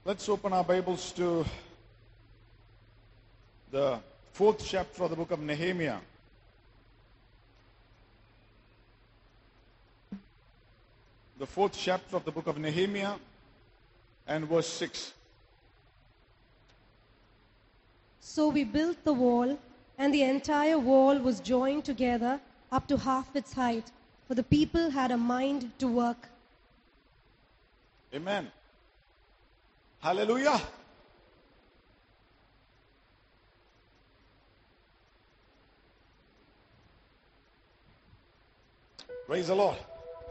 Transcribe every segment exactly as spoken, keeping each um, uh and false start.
Let's open our Bibles to the fourth chapter of the book of Nehemiah. The fourth chapter of the book of Nehemiah and verse six. So we built the wall, and the entire wall was joined together up to half its height, for the people had a mind to work. Amen. Hallelujah. Praise the Lord.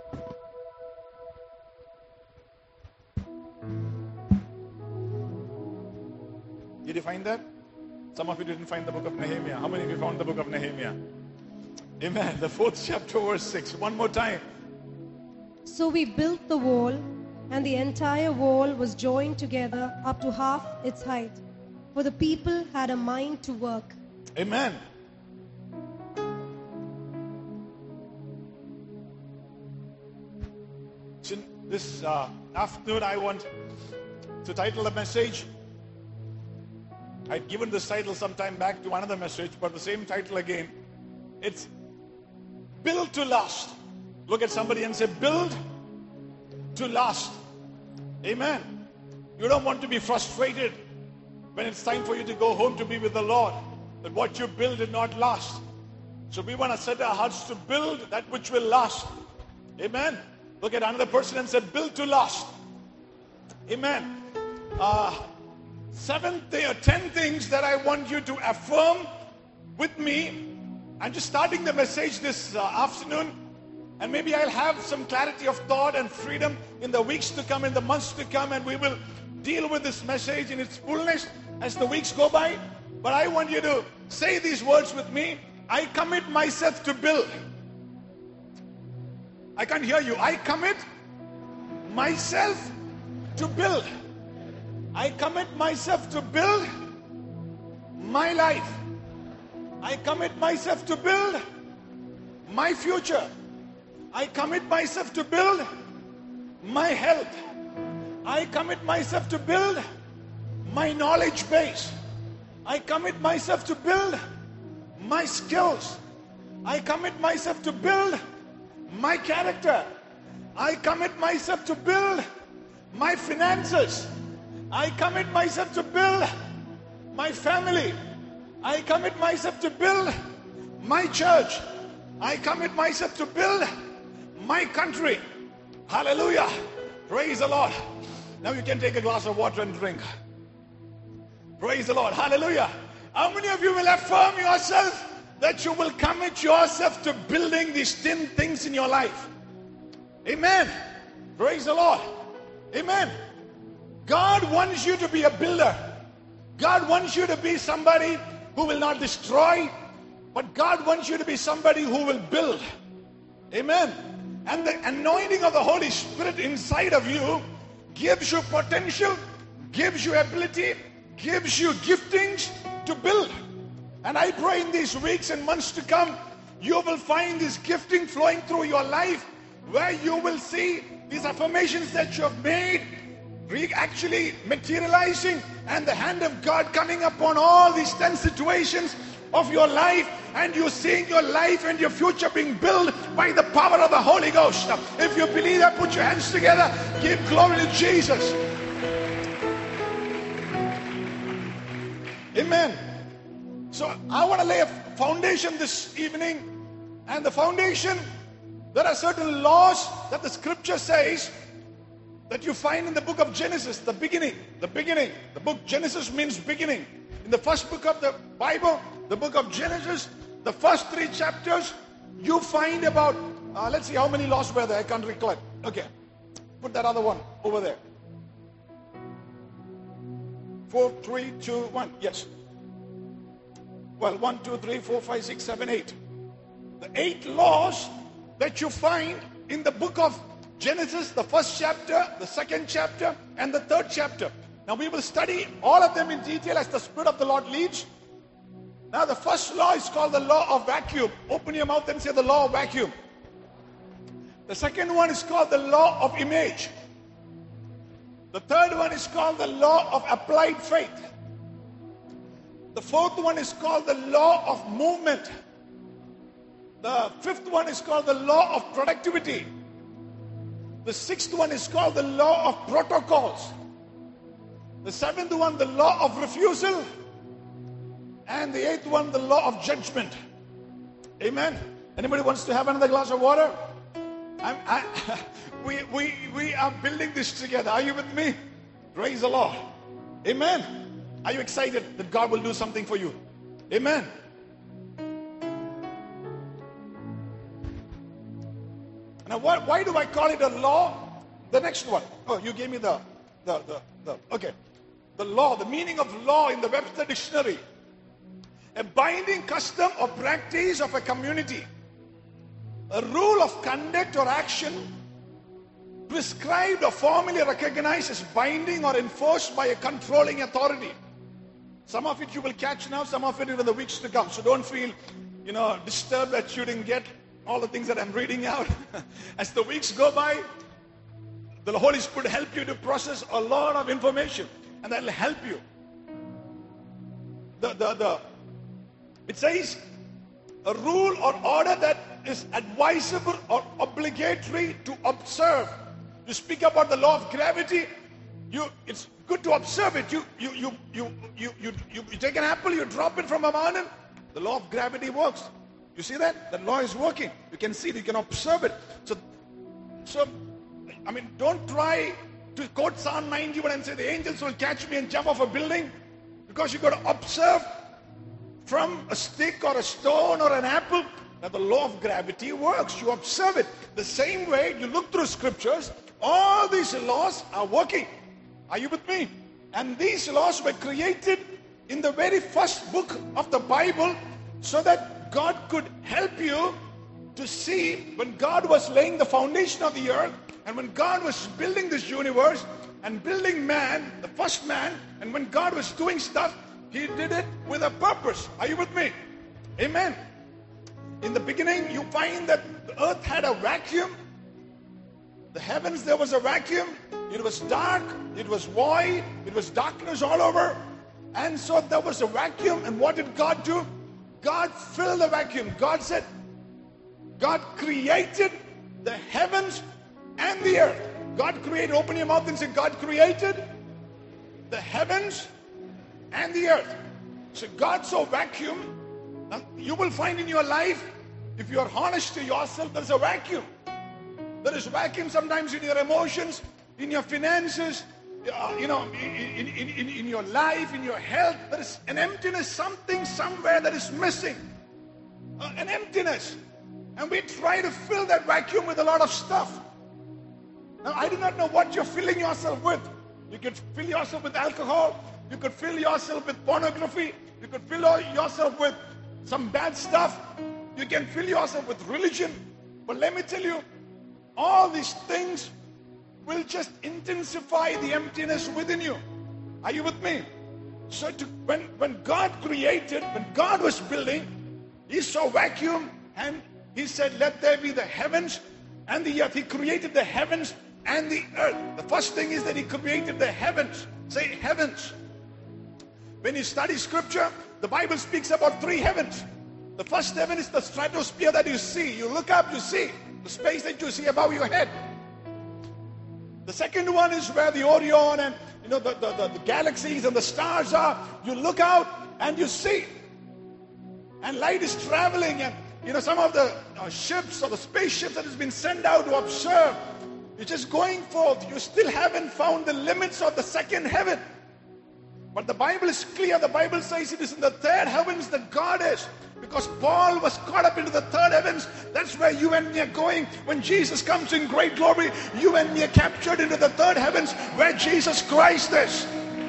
Did you find that? Some of you didn't find the book of Nehemiah. How many of you found the book of Nehemiah? Amen. The fourth chapter, verse six. One more time. So we built the wall, and the entire wall was joined together up to half its height, for the people had a mind to work. Amen. So this uh, afternoon, I want to title the message. I'd given this title some time back to another message, but the same title again. It's Build to Last. Look at somebody and say, build to last. Amen. You don't want to be frustrated when it's time for you to go home to be with the Lord, that what you build did not last. So we want to set our hearts to build that which will last. Amen. Look at another person and say, build to last. Amen. Uh, seven th- or ten things that I want you to affirm with me. I'm just starting the message this uh, afternoon, and maybe I'll have some clarity of thought and freedom in the weeks to come, in the months to come, and we will deal with this message in its fullness as the weeks go by. But I want you to say these words with me. I commit myself to build. I can't hear you. I commit myself to build. I commit myself to build my life. I commit myself to build my future. I commit myself to build my health. I commit myself to build my knowledge base. I commit myself to build my skills. I commit myself to build my character. I commit myself to build my finances. I commit myself to build my family. I commit myself to build my church. I commit myself to build my country. Hallelujah. Praise the Lord. Now you can take a glass of water and drink. Praise the Lord. Hallelujah. How many of you will affirm yourself that you will commit yourself to building these ten things in your life? Amen. Praise the Lord. Amen. God wants you to be a builder. God wants you to be somebody who will not destroy, but God wants you to be somebody who will build. Amen. And the anointing of the Holy Spirit inside of you gives you potential, gives you ability, gives you giftings to build. And I pray in these weeks and months to come, you will find this gifting flowing through your life, where you will see these affirmations that you have made actually materializing, and the hand of God coming upon all these ten situations of your life, and you seeing your life and your future being built by the power of the Holy Ghost. If you believe that, put your hands together, give glory to Jesus. Amen. So I want to lay a foundation this evening, and the foundation, there are certain laws that the scripture says that you find in the book of Genesis, the beginning, the beginning. The book Genesis means beginning. In the first book of the Bible, the book of Genesis, the first three chapters, you find about, uh, let's see how many laws were there, I can't recollect. Okay, put that other one over there. Four, three, two, one, yes. Well, one, two, three, four, five, six, seven, eight. The eight laws that you find in the book of Genesis, the first chapter, the second chapter, and the third chapter. Now we will study all of them in detail as the Spirit of the Lord leads. Now the first law is called the law of vacuum. Open your mouth and say the law of vacuum. The second one is called the law of image. The third one is called the law of applied faith. The fourth one is called the law of movement. The fifth one is called the law of productivity. The sixth one is called the law of protocols. The seventh one, the law of refusal. And the eighth one, the law of judgment. Amen. Anybody wants to have another glass of water? I'm, I, we, we, we are building this together. Are you with me? Praise the Lord. Amen. Are you excited that God will do something for you? Amen. Now, why, why do I call it a law? The next one. Oh, you gave me the, the, the, the, okay. The law, the meaning of law in the Webster Dictionary. A binding custom or practice of a community. A rule of conduct or action prescribed or formally recognized as binding or enforced by a controlling authority. Some of it you will catch now, some of it in the weeks to come. So don't feel, you know, disturbed that you didn't get all the things that I'm reading out. As the weeks go by, the Holy Spirit will help you to process a lot of information, and that will help you. The, the, the, it says, a rule or order that is advisable or obligatory to observe. You speak about the law of gravity. You, it's good to observe it. You, you, you, you, you, you, you, you take an apple, you drop it from a mountain. The law of gravity works. You see that? The law is working. You can see it. You can observe it. So, so I mean, don't try to quote Psalm ninety-one and say the angels will catch me and jump off a building, because you've got to observe from a stick or a stone or an apple that the law of gravity works. You observe it. The same way you look through scriptures, all these laws are working. Are you with me? And these laws were created in the very first book of the Bible so that God could help you to see when God was laying the foundation of the earth, and when God was building this universe and building man, the first man, and when God was doing stuff, He did it with a purpose. Are you with me? Amen. In the beginning, you find that the earth had a vacuum. The heavens, there was a vacuum. It was dark. It was void. It was darkness all over. And so there was a vacuum. And what did God do? God filled the vacuum. God said, God created the heavens and the earth. God created, open your mouth and say, God created the heavens and the earth. So God saw vacuum. Now, you will find in your life, if you are honest to yourself, there's a vacuum. There is vacuum sometimes in your emotions, in your finances, uh, you know, in, in, in, in your life, in your health. There is an emptiness, something somewhere that is missing. Uh, an emptiness. And we try to fill that vacuum with a lot of stuff. Now, I do not know what you're filling yourself with. You could fill yourself with alcohol. You could fill yourself with pornography. You could fill yourself with some bad stuff. You can fill yourself with religion. But let me tell you, all these things will just intensify the emptiness within you. Are you with me? So to, when, when God created, when God was building, He saw vacuum and He said, let there be the heavens and the earth. He created the heavens and the earth. The first thing is that He created the heavens. Say heavens. When you study scripture, the Bible speaks about three heavens. The first heaven is the stratosphere that you see. You look up, you see the space that you see above your head. The second one is where the Orion and you know the, the, the, the galaxies and the stars are. You look out and you see. And light is traveling, and you know some of the uh, ships or the spaceships that has been sent out to observe. You're just going forth. You still haven't found the limits of the second heaven. But the Bible is clear. The Bible says it is in the third heavens that God is. Because Paul was caught up into the third heavens. That's where you and me are going. When Jesus comes in great glory, you and me are captured into the third heavens where Jesus Christ is.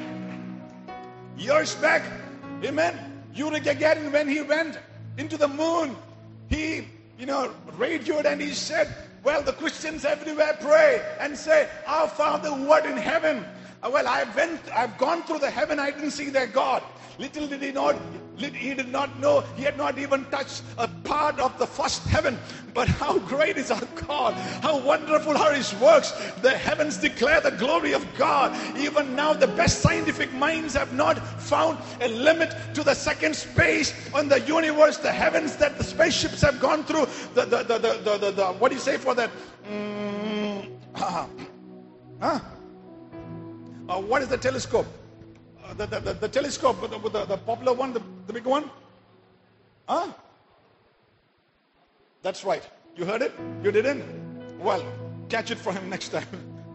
Years back, amen, Yuri Gagarin, when he went into the moon, he, you know, radioed and he said, well, the Christians everywhere pray and say, our Father who art in heaven. Well, I went, I've gone through the heaven, I didn't see their God. Little did he not, he did not know, he had not even touched a part part of the first heaven. But how great is our God? How wonderful are His works. The heavens declare the glory of God. Even now, the best scientific minds have not found a limit to the second space on the universe, the heavens that the spaceships have gone through. The, the, the, the, the, the, the what do you say for that? Mm, huh? Uh, what is the telescope? Uh, the, the, the, the telescope, the, the, the popular one, the, the big one? Huh? That's right. You heard it? You didn't? Well, catch it for him next time.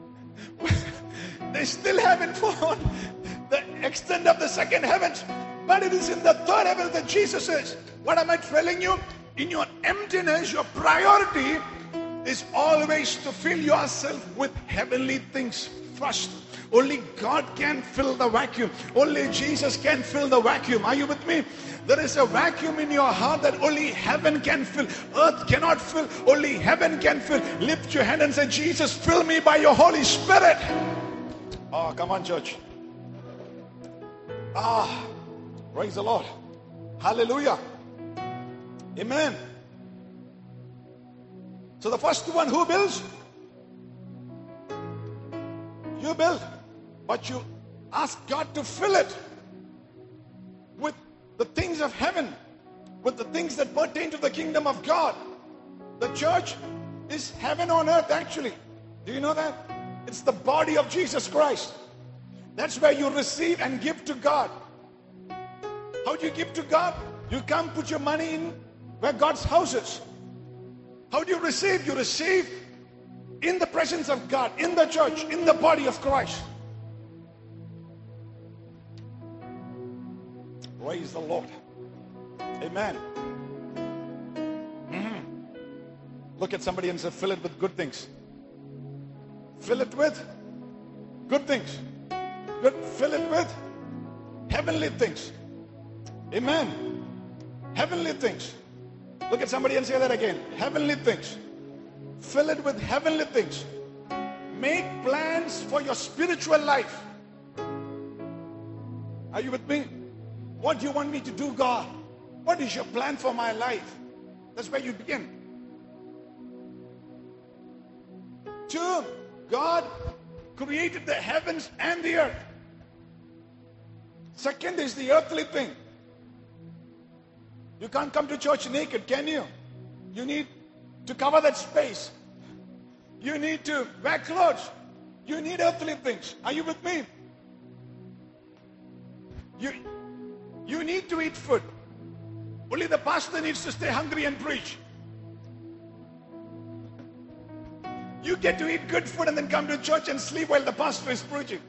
They still haven't found the extent of the second heavens. But it is in the third heaven that Jesus is. What am I telling you? In your emptiness, your priority is always to fill yourself with heavenly things first. Only God can fill the vacuum. Only Jesus can fill the vacuum. Are you with me? There is a vacuum in your heart that only heaven can fill. Earth cannot fill. Only heaven can fill. Lift your hand and say, Jesus, fill me by your Holy Spirit. Oh, come on, church. Ah, praise the Lord. Hallelujah. Amen. So the first one, who builds? You build. But you ask God to fill it with the things of heaven, with the things that pertain to the kingdom of God. The church is heaven on earth, actually. Do you know that? It's the body of Jesus Christ. That's where you receive and give to God. How do you give to God? You come put your money in where God's house is. How do you receive? You receive in the presence of God, in the church, in the body of Christ. Praise the Lord. Amen. Mm-hmm. Look at somebody and say, fill it with good things. Fill it with good things. Good. Fill it with heavenly things. Amen. Heavenly things. Look at somebody and say that again. Heavenly things. Fill it with heavenly things. Make plans for your spiritual life. Are you with me? What do you want me to do, God? What is your plan for my life? That's where you begin. Two, God created the heavens and the earth. Second is the earthly thing. You can't come to church naked, can you? You need to cover that space. You need to wear clothes. You need earthly things. Are you with me? You, you need to eat food. Only the pastor needs to stay hungry and preach. You get to eat good food and then come to church and sleep while the pastor is preaching.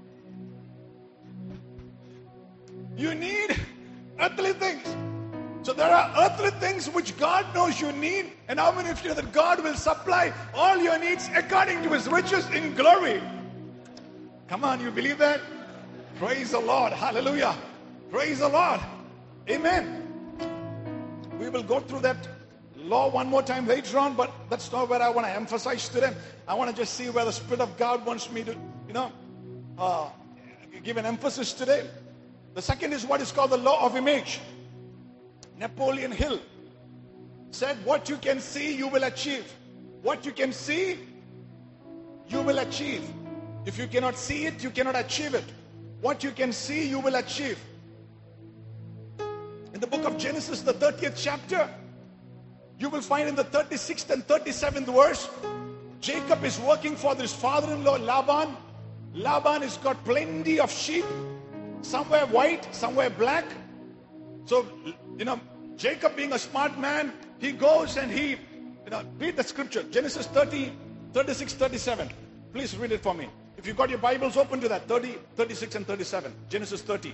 You need earthly things. So there are earthly things which God knows you need, and how many of you know that God will supply all your needs according to His riches in glory? Come on, you believe that? Praise the Lord. Hallelujah. Praise the Lord. Amen. We will go through that law one more time later on, but that's not where I want to emphasize today. I want to just see where the Spirit of God wants me to, you know, uh, give an emphasis today. The second is what is called the law of image. Napoleon Hill said, what you can see, you will achieve. What you can see, you will achieve. If you cannot see it, you cannot achieve it. What you can see, you will achieve. In the book of Genesis, the thirtieth chapter, you will find in the thirty-sixth and thirty-seventh verse, Jacob is working for his father-in-law Laban. Laban has got plenty of sheep, somewhere white, somewhere black. So, you know, Jacob being a smart man, he goes and he, you know, read the scripture, Genesis thirty, thirty-six, thirty-seven. Please read it for me. If you've got your Bibles, open to that, thirty, thirty-six and thirty-seven. Genesis thirty.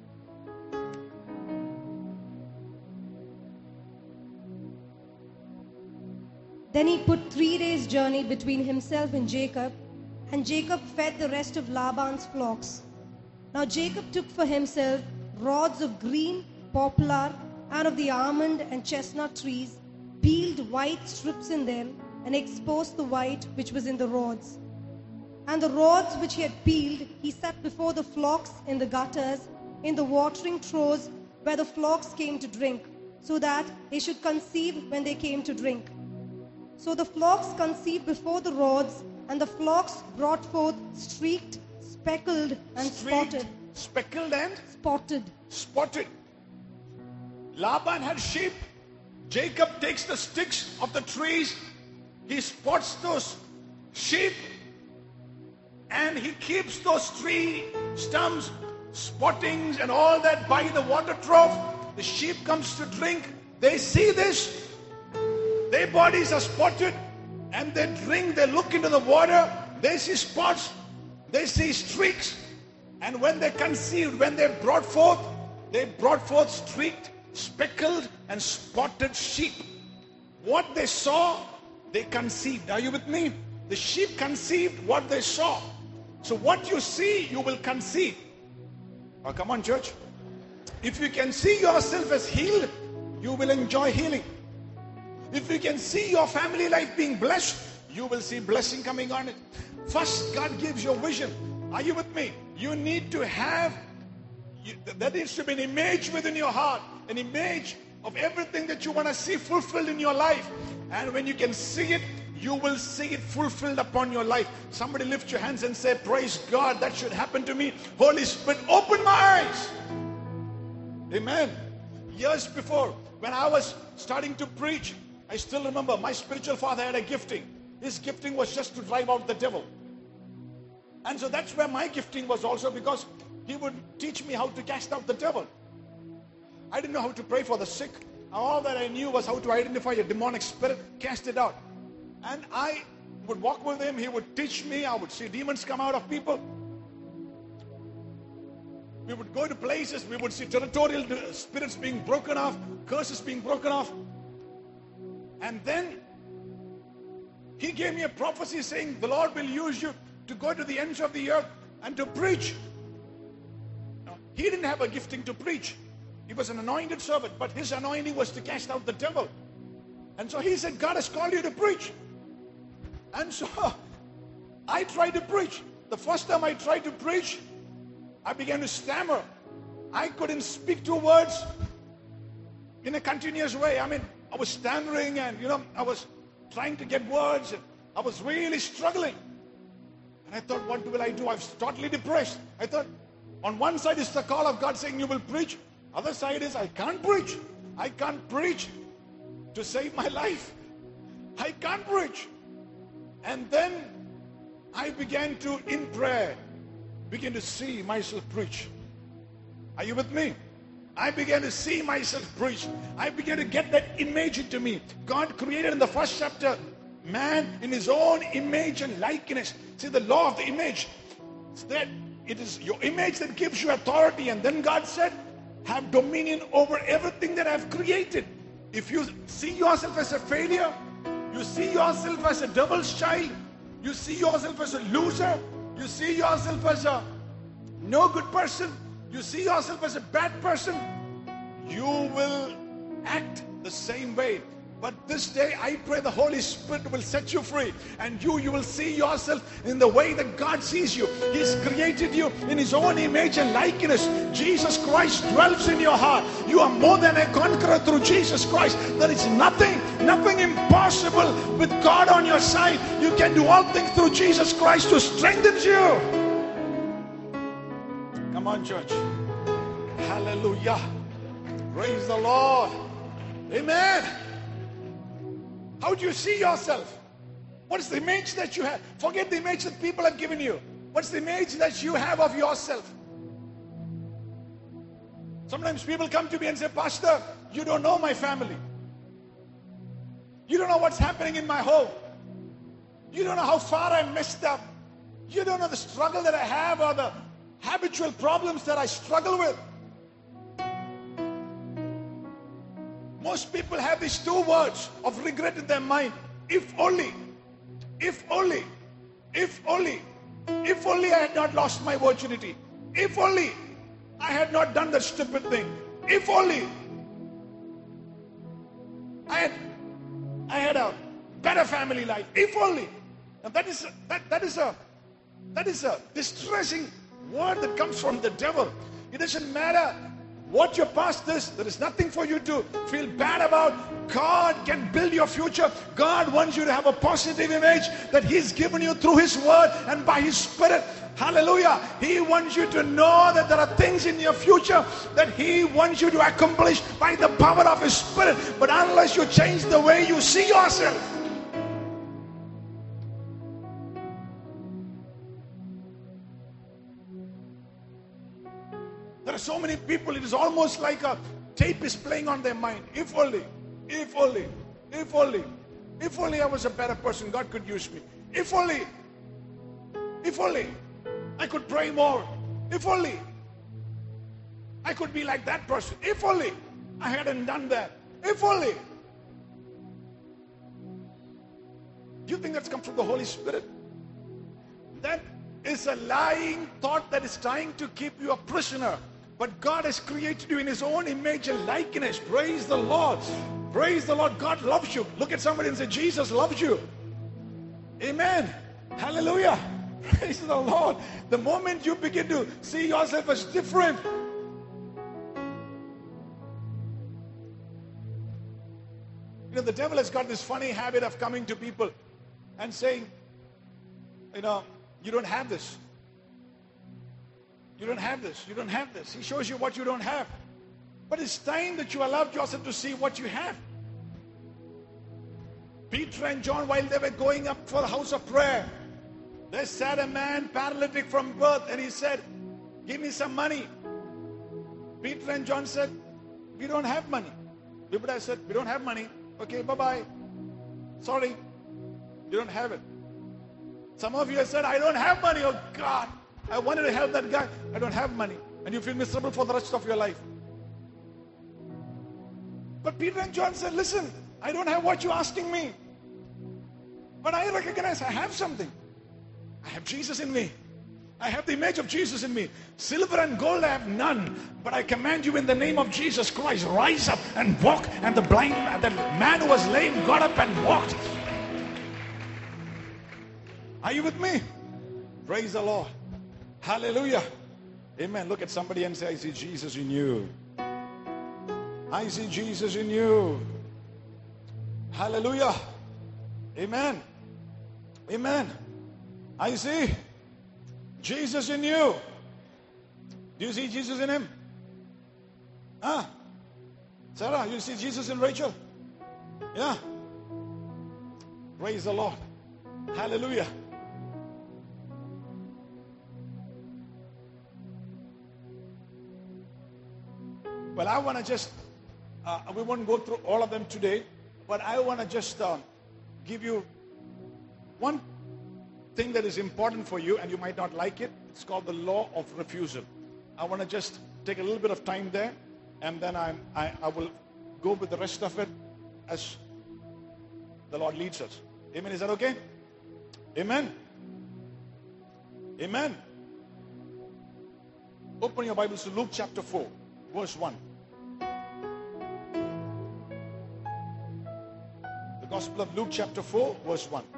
Then he put three days' journey between himself and Jacob, and Jacob fed the rest of Laban's flocks. Now Jacob took for himself rods of green poplar and of the almond and chestnut trees, peeled white strips in them, and exposed the white which was in the rods. And the rods which he had peeled he set before the flocks in the gutters, in the watering troughs where the flocks came to drink. so that they should conceive when they came to drink. So the flocks conceived before the rods, and the flocks brought forth streaked, speckled, and Streaked, spotted. speckled and Spotted. spotted. Laban had sheep. Jacob takes the sticks of the trees. He spots those sheep, and he keeps those tree stumps, spottings, and all that by the water trough. The sheep comes to drink. They see this. Their bodies are spotted, and they drink. They look into the water. They see spots. They see streaks. And when they conceived, when they brought forth, they brought forth streaked, speckled, and spotted sheep. What they saw, they conceived. Are you with me? The sheep conceived what they saw. So what you see, you will conceive. Oh, come on, church. If you can see yourself as healed, you will enjoy healing. If you can see your family life being blessed, you will see blessing coming on it. First, God gives you a vision. Are you with me? You need to have, you, that needs to be an image within your heart, an image of everything that you want to see fulfilled in your life. And when you can see it, you will see it fulfilled upon your life. Somebody lift your hands and say, praise God, that should happen to me. Holy Spirit, open my eyes. Amen. Years before, when I was starting to preach, I still remember my spiritual father had a gifting. His gifting was just to drive out the devil. And so that's where my gifting was also, because he would teach me how to cast out the devil. I didn't know how to pray for the sick. All that I knew was how to identify a demonic spirit, cast it out. And I would walk with him. He would teach me. I would see demons come out of people. We would go to places. We would see territorial spirits being broken off, curses being broken off. And then he gave me a prophecy saying, the Lord will use you to go to the ends of the earth and to preach. Now, he didn't have a gifting to preach. He was an anointed servant, but his anointing was to cast out the devil. And so he said, God has called you to preach. And so I tried to preach. The first time I tried to preach, I began to stammer. I couldn't speak two words in a continuous way. I mean, I was stammering, and you know, I was trying to get words, and I was really struggling. And I thought, what will I do? I was totally depressed. I thought, on one side is the call of God saying you will preach. Other side is I can't preach. I can't preach to save my life. I can't preach. And then I began to, in prayer, begin to see myself preach. Are you with me? I began to see myself preach. I began to get that image into me. God created in the first chapter man in his own image and likeness. See, the law of the image. It's that it is your image that gives you authority. And then God said, have dominion over everything that I've created. If you see yourself as a failure, you see yourself as a devil's child, you see yourself as a loser, you see yourself as a no good person, you see yourself as a bad person, you will act the same way. But this day I pray the Holy Spirit will set you free, and you you will see yourself in the way that God sees you. He's created you in his own image and likeness. Jesus Christ dwells in your heart. You are more than a conqueror through Jesus Christ. There is nothing, nothing impossible with God on your side. You can do all things through Jesus Christ who strengthens you. Come on, church. Hallelujah. Praise the Lord. Amen. How do you see yourself? What's the image that you have? Forget the image that people have given you. What's the image that you have of yourself? Sometimes people come to me and say, Pastor, you don't know my family. You don't know what's happening in my home. You don't know how far I messed up. You don't know the struggle that I have or the habitual problems that I struggle with. Most people have these two words of regret in their mind. If only, if only, if only, if only I had not lost my virginity. If only I had not done that stupid thing. If only I had, I had a better family life. If only. And that is a, that, that is a that is a distressing word that comes from the devil. It doesn't matter What your past is, there is nothing for you to feel bad about. God can build your future. God wants you to have a positive image that He's given you through His Word and by His Spirit. Hallelujah. He wants you to know that there are things in your future that He wants you to accomplish by the power of His Spirit. But unless you change the way you see yourself, there are so many people, it is almost like a tape is playing on their mind. If only, if only, if only, if only I was a better person, God could use me. If only, if only I could pray more. If only I could be like that person. If only I hadn't done that. If only. Do you think that's come from the Holy Spirit? That is a lying thought that is trying to keep you a prisoner. But God has created you in His own image and likeness. Praise the Lord. Praise the Lord. God loves you. Look at somebody and say, Jesus loves you. Amen. Hallelujah. Praise the Lord. The moment you begin to see yourself as different, you know, the devil has got this funny habit of coming to people and saying, you know, you don't have this. You don't have this. You don't have this. He shows you what you don't have. But it's time that you allowed yourself to see what you have. Peter and John, while they were going up for the house of prayer, there sat a man paralytic from birth, and he said, give me some money. Peter and John said, we don't have money. People said, we don't have money. Okay, bye-bye. Sorry, you don't have it. Some of you have said, I don't have money. Oh God, I wanted to help that guy. I don't have money. And you feel miserable for the rest of your life. But Peter and John said, listen, I don't have what you're asking me. But I recognize I have something. I have Jesus in me. I have the image of Jesus in me. Silver and gold I have none. But I command you in the name of Jesus Christ, rise up and walk. And the blind, the man who was lame got up and walked. Are you with me? Praise the Lord. Hallelujah. Amen. Look at somebody and say, I see Jesus in you. I see Jesus in you. Hallelujah. Amen. Amen. I see Jesus in you. Do you see Jesus in him? Huh? Sarah, you see Jesus in Rachel? Yeah. Praise the Lord. Hallelujah. Well, I want to just, uh, we won't go through all of them today, but I want to just uh, give you one thing that is important for you, and you might not like it. It's called the law of refusal. I want to just take a little bit of time there, and then I'm, I, I will go with the rest of it as the Lord leads us. Amen. Is that okay? Amen. Amen. Open your Bibles to Luke chapter four, verse one. The Gospel of Luke chapter four, verse one.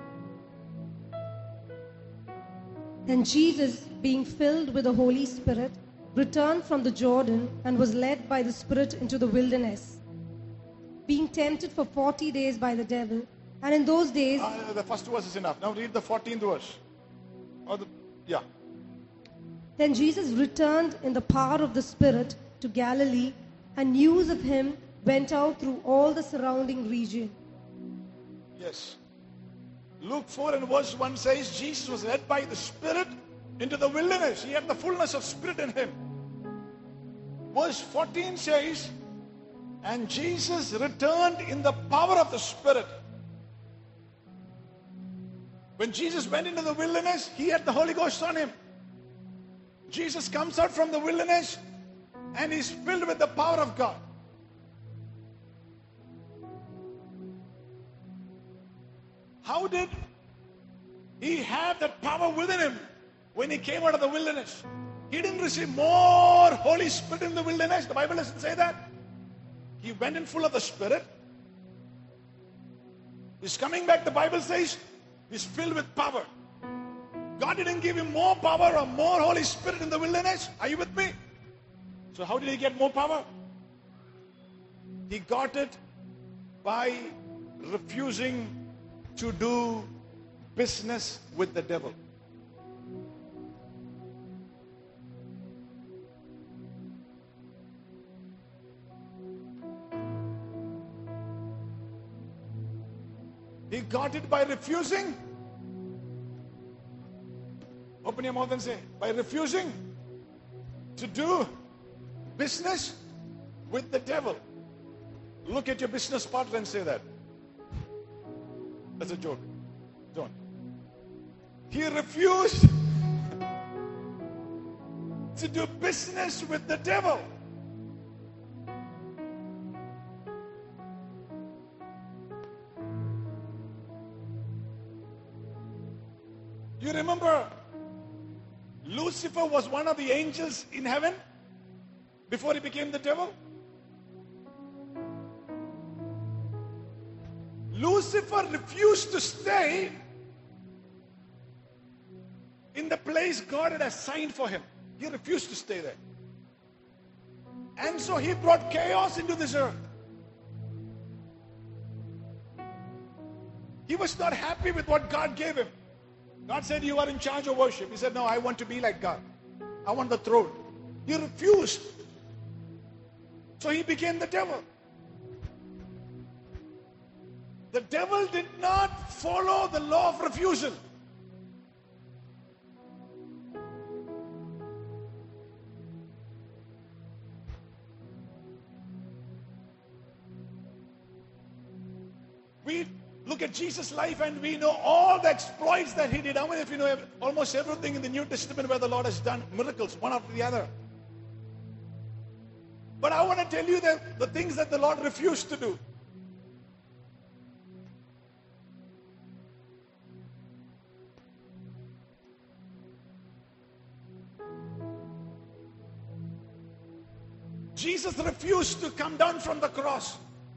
Then Jesus, being filled with the Holy Spirit, returned from the Jordan and was led by the Spirit into the wilderness, being tempted for forty days by the devil. And in those days... Uh, the first verse is enough. Now read the fourteenth verse. Or the, yeah. Then Jesus returned in the power of the Spirit to Galilee, and news of him went out through all the surrounding region. Yes. Luke four and verse one says, Jesus was led by the Spirit into the wilderness. He had the fullness of Spirit in him. Verse fourteen says, and Jesus returned in the power of the Spirit. When Jesus went into the wilderness, he had the Holy Ghost on him. Jesus comes out from the wilderness and he's filled with the power of God. How did he have that power within him when he came out of the wilderness? He didn't receive more Holy Spirit in the wilderness. The Bible doesn't say that. He went in full of the Spirit. He's coming back, the Bible says, he's filled with power. God didn't give him more power or more Holy Spirit in the wilderness. Are you with me? So how did he get more power? He got it by refusing to do business with the devil. He got it by refusing. Open your mouth and say, by refusing to do business with the devil. Look at your business partner and say that. That's a joke. Don't. He refused to do business with the devil. You remember Lucifer was one of the angels in heaven before he became the devil? Lucifer refused to stay in the place God had assigned for him. He refused to stay there. And so he brought chaos into this earth. He was not happy with what God gave him. God said, you are in charge of worship. He said, no, I want to be like God. I want the throne. He refused. So he became the devil. The devil did not follow the law of refusal. We look at Jesus' life and we know all the exploits that he did. How many of you know almost everything in the New Testament where the Lord has done miracles, one after the other? But I want to tell you that the things that the Lord refused to do. Jesus refused to come down from the cross.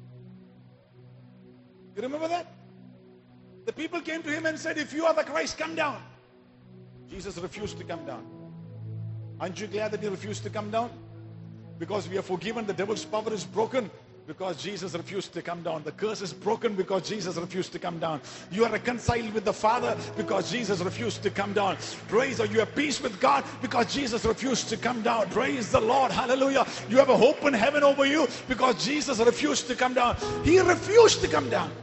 You remember that? The people came to him and said, if you are the Christ, come down. Jesus refused to come down. Aren't you glad that he refused to come down? Because we are forgiven, the devil's power is broken because Jesus refused to come down. The curse is broken because Jesus refused to come down. You are reconciled with the Father because Jesus refused to come down. Praise, or you have peace with God because Jesus refused to come down. Praise the Lord. Hallelujah. You have a hope in heaven over you because Jesus refused to come down. He refused to come down.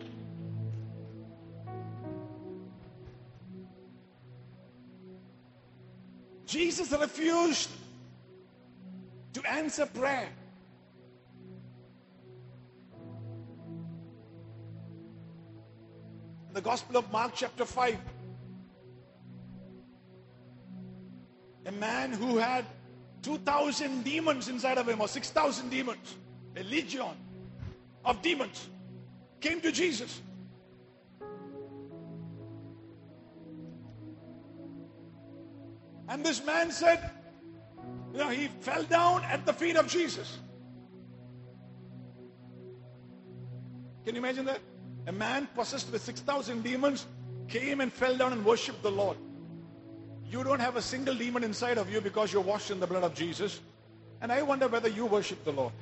Jesus refused to answer prayer. In the Gospel of Mark chapter five, a man who had two thousand demons inside of him, or six thousand demons, a legion of demons, came to Jesus. And this man said, you know, he fell down at the feet of Jesus. Can you imagine that? A man possessed with six thousand demons came and fell down and worshipped the Lord. You don't have a single demon inside of you because you're washed in the blood of Jesus. And I wonder whether you worship the Lord.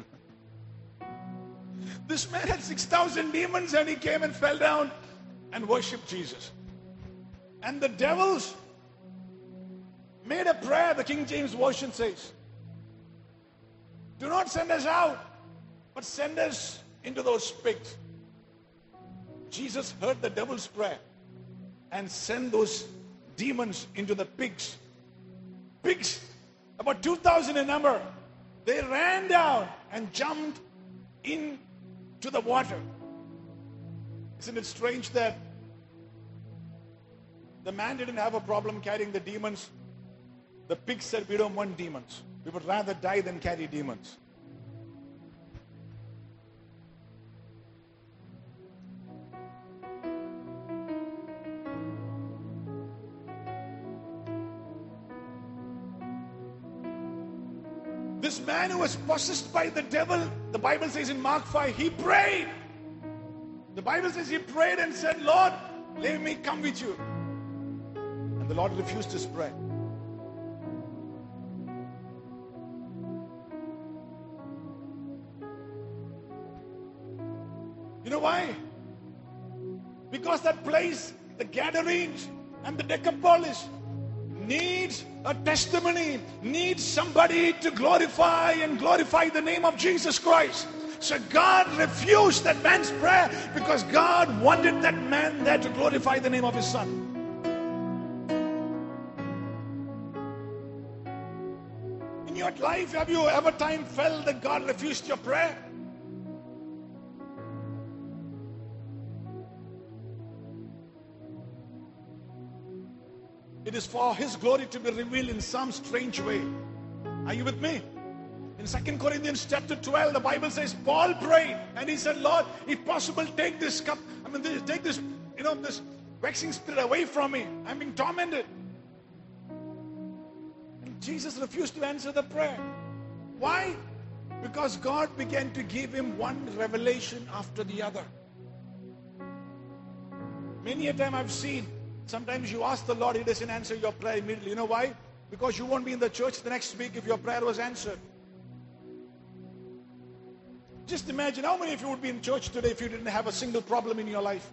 This man had six thousand demons and he came and fell down and worshipped Jesus. And the devils made a prayer, the King James Version says. Do not send us out, but send us into those pigs. Jesus heard the devil's prayer and sent those demons into the pigs. Pigs, about two thousand in number. They ran down and jumped into the water. Isn't it strange that the man didn't have a problem carrying the demons? The pigs said, we don't want demons. We would rather die than carry demons. This man who was possessed by the devil, the Bible says in Mark five, he prayed. The Bible says he prayed and said, Lord, let me come with you. And the Lord refused his prayer. You know why? Because that place, the Gadarenes and the Decapolis, needs a testimony, needs somebody to glorify and glorify the name of Jesus Christ. So God refused that man's prayer because God wanted that man there to glorify the name of his son. In your life, have you ever time felt that God refused your prayer? It is for His glory to be revealed in some strange way. Are you with me? In Second Corinthians chapter twelve, the Bible says, Paul prayed and he said, Lord, if possible, take this cup, I mean, take this, you know, this vexing spirit away from me. I'm being tormented. And Jesus refused to answer the prayer. Why? Because God began to give him one revelation after the other. Many a time I've seen, sometimes you ask the Lord, He doesn't answer your prayer immediately. You know why? Because you won't be in the church the next week if your prayer was answered. Just imagine how many of you would be in church today if you didn't have a single problem in your life.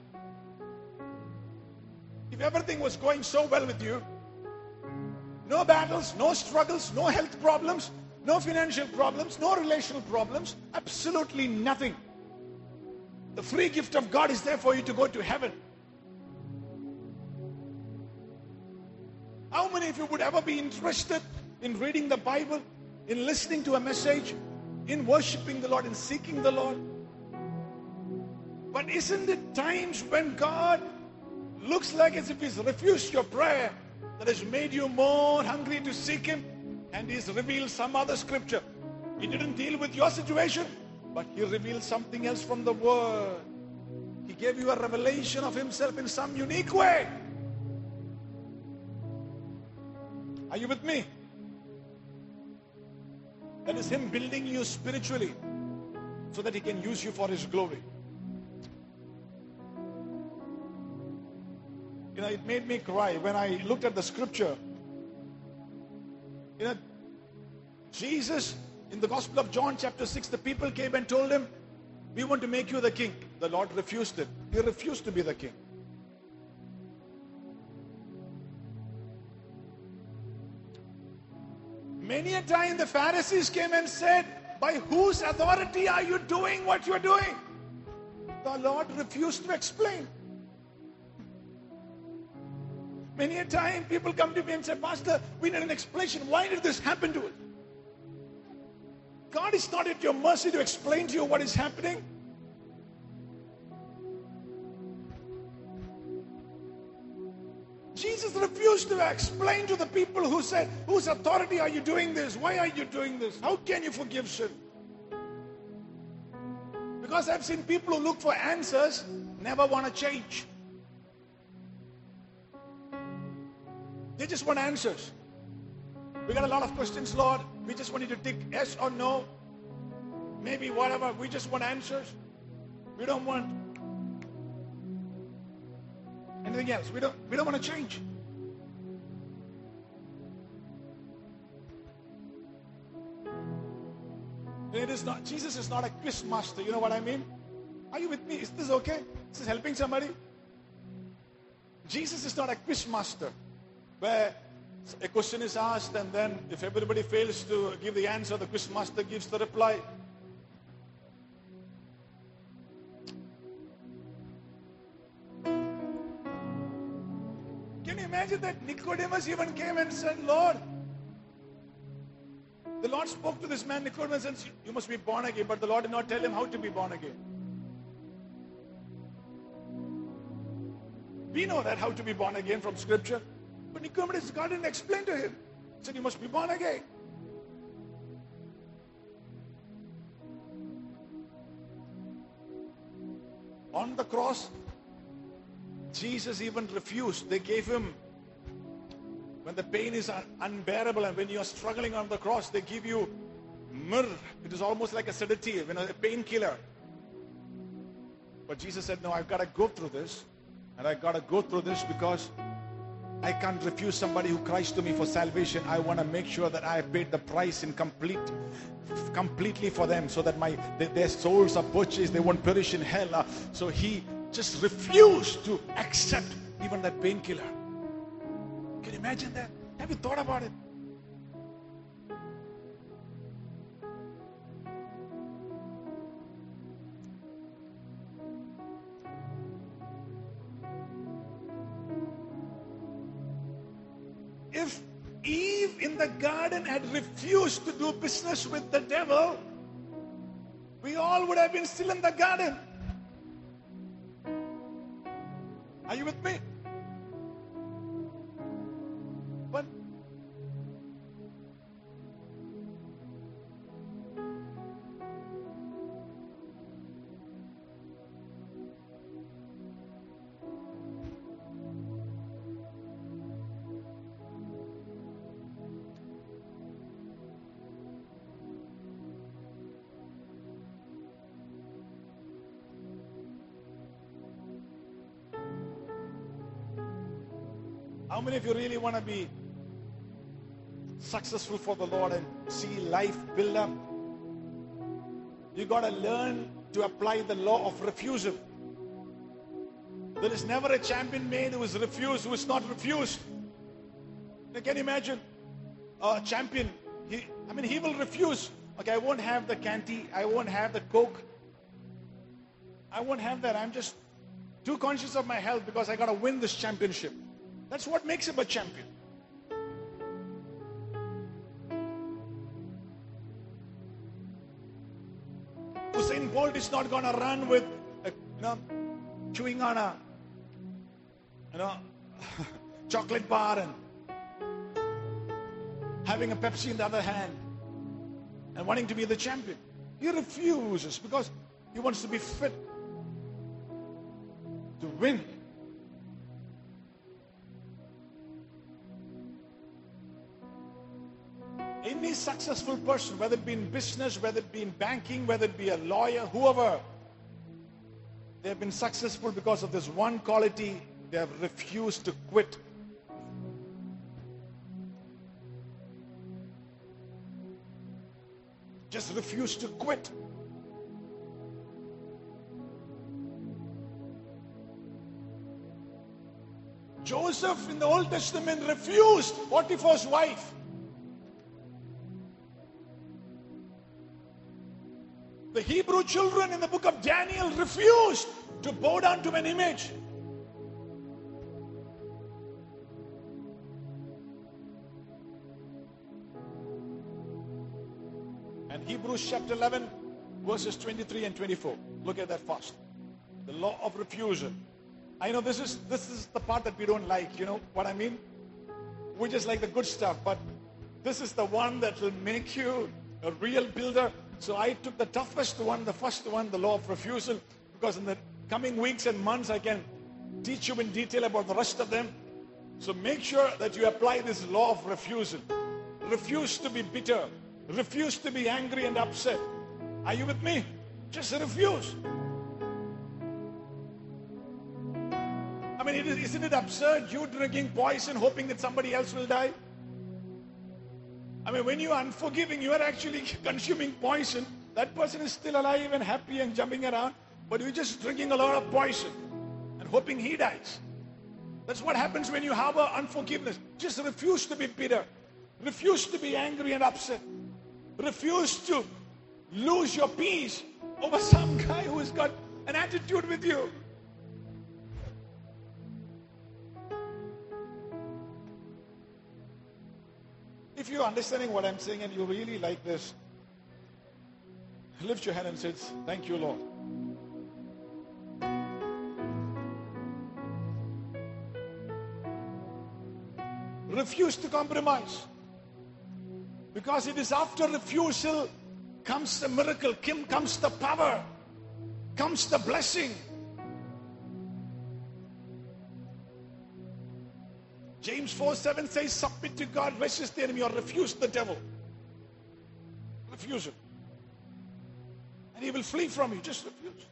If everything was going so well with you, no battles, no struggles, no health problems, no financial problems, no relational problems, absolutely nothing. The free gift of God is there for you to go to heaven. How many of you would ever be interested in reading the Bible, in listening to a message, in worshiping the Lord, in seeking the Lord? But isn't it times when God looks like as if He's refused your prayer that has made you more hungry to seek Him, and He's revealed some other scripture? He didn't deal with your situation, but He revealed something else from the Word. He gave you a revelation of Himself in some unique way. Are you with me? That is Him building you spiritually so that He can use you for His glory. You know, it made me cry when I looked at the scripture. You know, Jesus, in the Gospel of John chapter six, the people came and told Him, we want to make you the king. The Lord refused it. He refused to be the king. Many a time the Pharisees came and said, by whose authority are you doing what you are doing? The Lord refused to explain. Many a time people come to me and say, Pastor, we need an explanation. Why did this happen to us? God is not at your mercy to explain to you what is happening. Jesus refused to explain to the people who said, whose authority are you doing this? Why are you doing this? How can you forgive sin? Because I've seen people who look for answers never want to change. They just want answers. We got a lot of questions, Lord. We just want you to tick yes or no. Maybe whatever. We just want answers. We don't want anything else. We don't, we don't want to change. It is not, Jesus is not a quiz master. You know what I mean? Are you with me? Is this okay? Is this helping somebody? Jesus is not a quiz master where a question is asked and then if everybody fails to give the answer, the quiz master gives the reply. Can you imagine that Nicodemus even came and said, Lord, the Lord spoke to this man, Nicodemus, and said, you must be born again, but the Lord did not tell him how to be born again. We know that how to be born again from scripture. But Nicodemus, God didn't explain to him. He said, you must be born again. On the cross, Jesus even refused. They gave him, when the pain is un- unbearable and when you are struggling on the cross, they give you myrrh. It is almost like a sedative, you know, a painkiller. But Jesus said, no, I've got to go through this. And I've got to go through this because I can't refuse somebody who cries to me for salvation. I want to make sure that I have paid the price in complete, completely for them, so that my their, their souls are purchased. They won't perish in hell. Uh, so he just refused to accept even that painkiller. Can you imagine that? Have you thought about it? If Eve in the garden had refused to do business with the devil, we all would have been still in the garden. Are you with me? But how many of you really want to be successful for the Lord and see life build up? You got to learn to apply the law of refusal. There is never a champion made who is refused, who is not refused. Now, can you imagine a champion? He, I mean, he will refuse. Okay, I won't have the candy. I won't have the Coke. I won't have that. I'm just too conscious of my health because I got to win this championship. That's what makes him a champion. Usain Bolt is not going to run with, a, you know, chewing on a, you know, chocolate bar and having a Pepsi in the other hand and wanting to be the champion. He refuses because he wants to be fit to win. Any successful person, whether it be in business, whether it be in banking, whether it be a lawyer, whoever, they have been successful because of this one quality: they have refused to quit. Just refused to quit. Joseph in the Old Testament refused Potiphar's wife. The Hebrew children in the book of Daniel refused to bow down to an image. And Hebrews chapter eleven, verses twenty-three and twenty-four. Look at that fast. The law of refusal. I know this is this is the part that we don't like. You know what I mean? We just like the good stuff, but this is the one that will make you a real builder. So I took the toughest one, the first one, the law of refusal, because in the coming weeks and months I can teach you in detail about the rest of them. So make sure that you apply this law of refusal. Refuse to be bitter. Refuse to be angry and upset. Are you with me? Just refuse. I mean, it is, isn't it absurd you drinking poison hoping that somebody else will die? I mean, when you are unforgiving, you are actually consuming poison. That person is still alive and happy and jumping around, but you're just drinking a lot of poison and hoping he dies. That's what happens when you harbor unforgiveness. Just refuse to be bitter. Refuse to be angry and upset. Refuse to lose your peace over some guy who has got an attitude with you. If you're understanding what I'm saying and you really like this, lift your hand and say, "Thank you, Lord." Refuse to compromise. Because it is after refusal comes the miracle, comes the power, comes the blessing. James four seven says, submit to God, resist the enemy, or refuse the devil. Refuse it. And he will flee from you. Just refuse.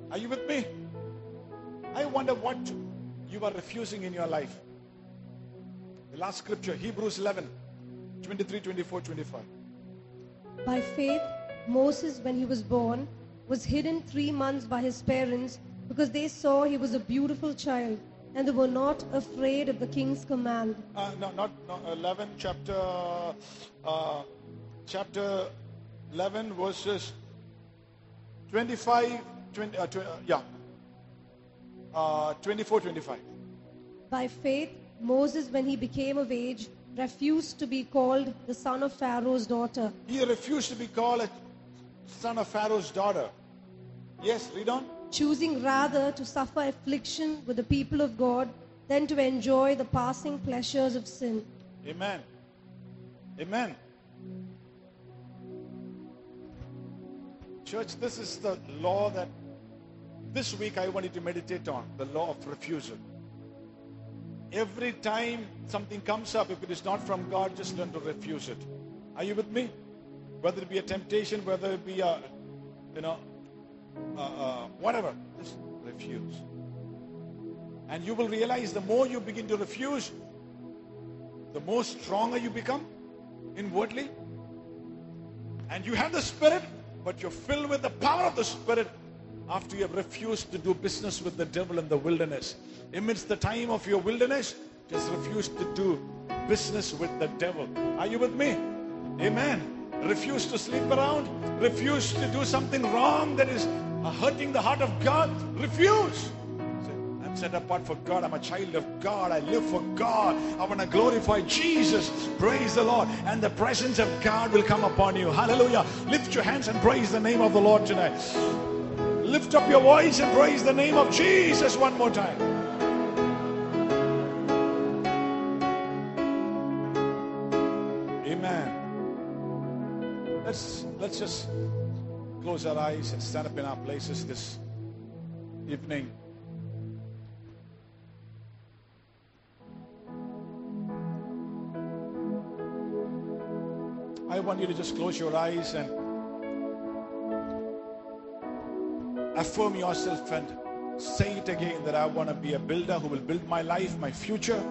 Are you with me? I wonder what you are refusing in your life. The last scripture, Hebrews eleven, twenty-three, twenty-four, twenty-five. By faith, Moses, when he was born, was hidden three months by his parents because they saw he was a beautiful child, and they were not afraid of the king's command. Uh, no, not no, eleven, chapter, uh, chapter eleven, verses twenty-five, twenty, uh, twenty, uh, yeah, uh, twenty-four, twenty-five. By faith, Moses, when he became of age, refused to be called the son of Pharaoh's daughter. He refused to be called a son of Pharaoh's daughter. Yes, read on. Choosing rather to suffer affliction with the people of God than to enjoy the passing pleasures of sin. Amen. Amen. Church, this is the law that this week I want you to meditate on, the law of refusal. Every time something comes up, if it is not from God, just learn to refuse it. Are you with me? Whether it be a temptation, whether it be a, you know, uh, uh, whatever, just refuse. And you will realize the more you begin to refuse, the more stronger you become inwardly. And you have the Spirit, but you're filled with the power of the Spirit after you have refused to do business with the devil in the wilderness. Amidst the time of your wilderness, just refuse to do business with the devil. Are you with me? Amen. Refuse to sleep around. Refuse to do something wrong that is uh, hurting the heart of God. Refuse. Say, I'm set apart for God. I'm a child of God. I live for God. I want to glorify Jesus. Praise the Lord. And the presence of God will come upon you. Hallelujah. Lift your hands and praise the name of the Lord tonight. Lift up your voice and praise the name of Jesus one more time. Amen. Let's, let's just close our eyes and stand up in our places this evening. I want you to just close your eyes and affirm yourself and say it again, that I want to be a builder who will build my life, my future.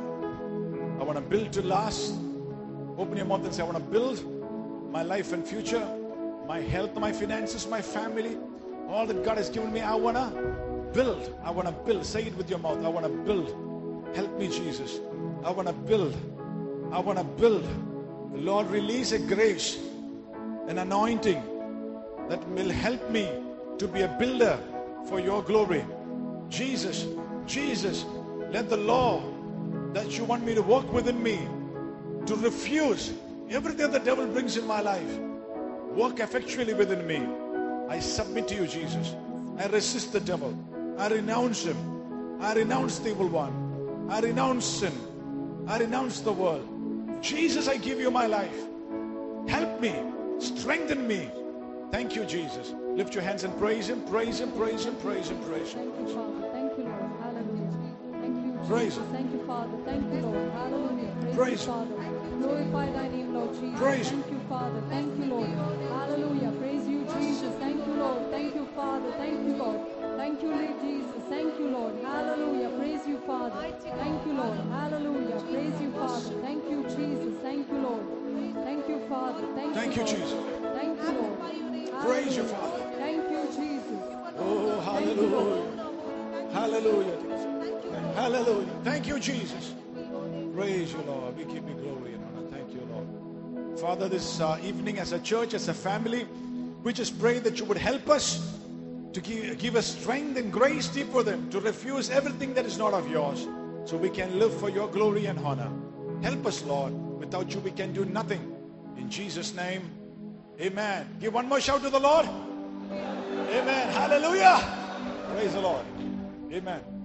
I want to build to last. Open your mouth and say, I want to build my life and future, my health, my finances, my family, all that God has given me. I want to build. I want to build. Say it with your mouth. I want to build. Help me, Jesus. I want to build. I want to build. Lord, release a grace, an anointing that will help me to be a builder for your glory. Jesus, Jesus, let the law that you want me to work within me, to refuse everything the devil brings in my life, work effectually within me. I submit to you, Jesus. I resist the devil. I renounce him. I renounce the evil one. I renounce sin. I renounce the world. Jesus, I give you my life. Help me. Strengthen me. Thank you, Jesus. Lift your hands and praise him, praise him, praise him, praise him, praise him. Thank you, Father. Thank you, Lord. Hallelujah. Thank you, Jesus. Praise him. Thank you, Father. Thank you, Lord. Hallelujah. Praise, Praise you, Father. Glorify thy name, Lord Jesus. Praise Thank you, Father. Thank you, Lord. Hallelujah. Praise you, Jesus. Thank you, Lord. Thank you, Father. Thank you, Lord. Thank you, Lord Jesus. Thank you, Lord. Hallelujah. Praise you, Father. Thank you, Lord. Hallelujah. Praise you, Father. Thank you, Jesus. Thank you, Lord. Thank you, Father. Thank, Thank you, you, Lord. Jesus. Thank you, Lord. Praise you, Hallelujah. Father. Thank you, Jesus. Oh, hallelujah. Hallelujah. Hallelujah. Thank you, Jesus. Praise you, Lord. We give you glory and honor. Thank you, Lord. Father, this uh, evening as a church, as a family, we just pray that you would help us to give, give us strength and grace deep for them to refuse everything that is not of yours, so we can live for your glory and honor. Help us, Lord. Without you, we can do nothing. In Jesus' name, amen. Give one more shout to the Lord. Amen. Hallelujah. Praise the Lord. Amen.